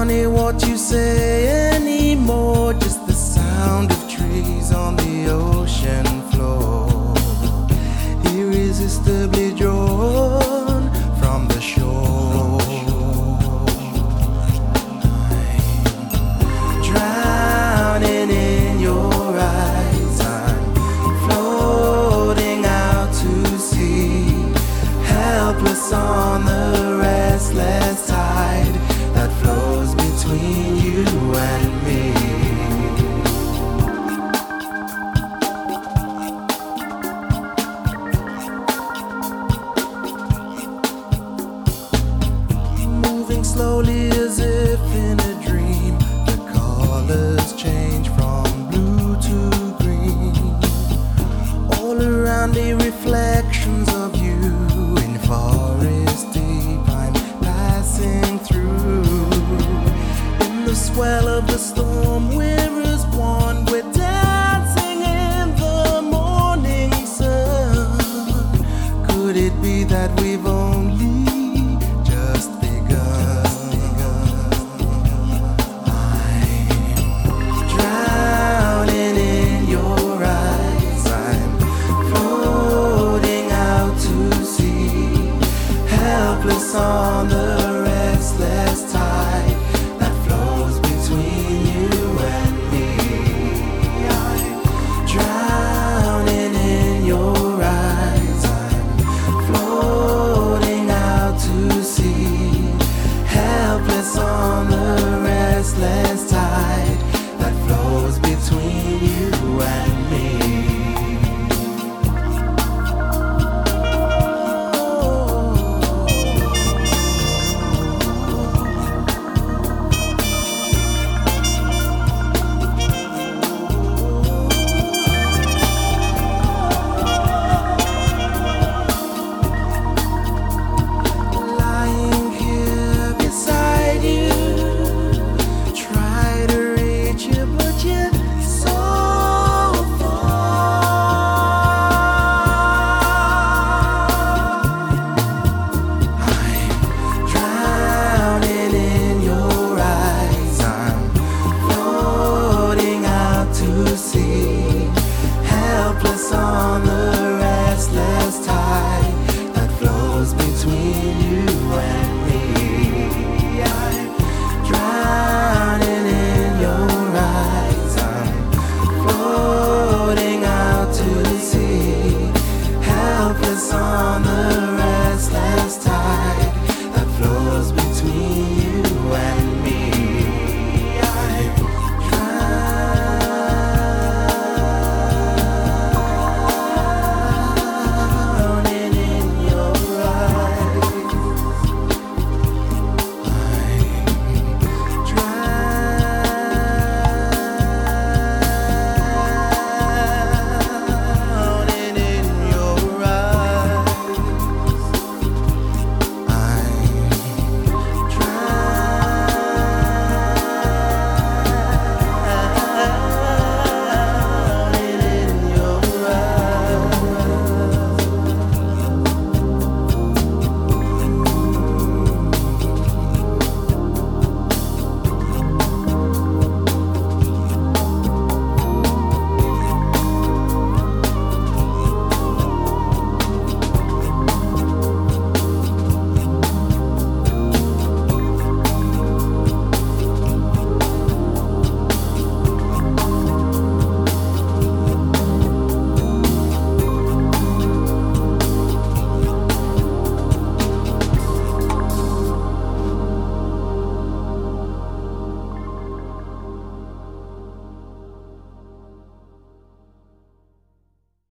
funny what you say anymore. Just the sound of trees on the ocean floor, irresistibly drawn from the shore. I'm drowning in your eyes. I'm floating out to sea, helpless on the restless tide that flows between you and me. Moving slowly as if in a dream, the colors change from blue to green. All around me reflections of you in forest deep I'm passing through. In the swell of the storm wind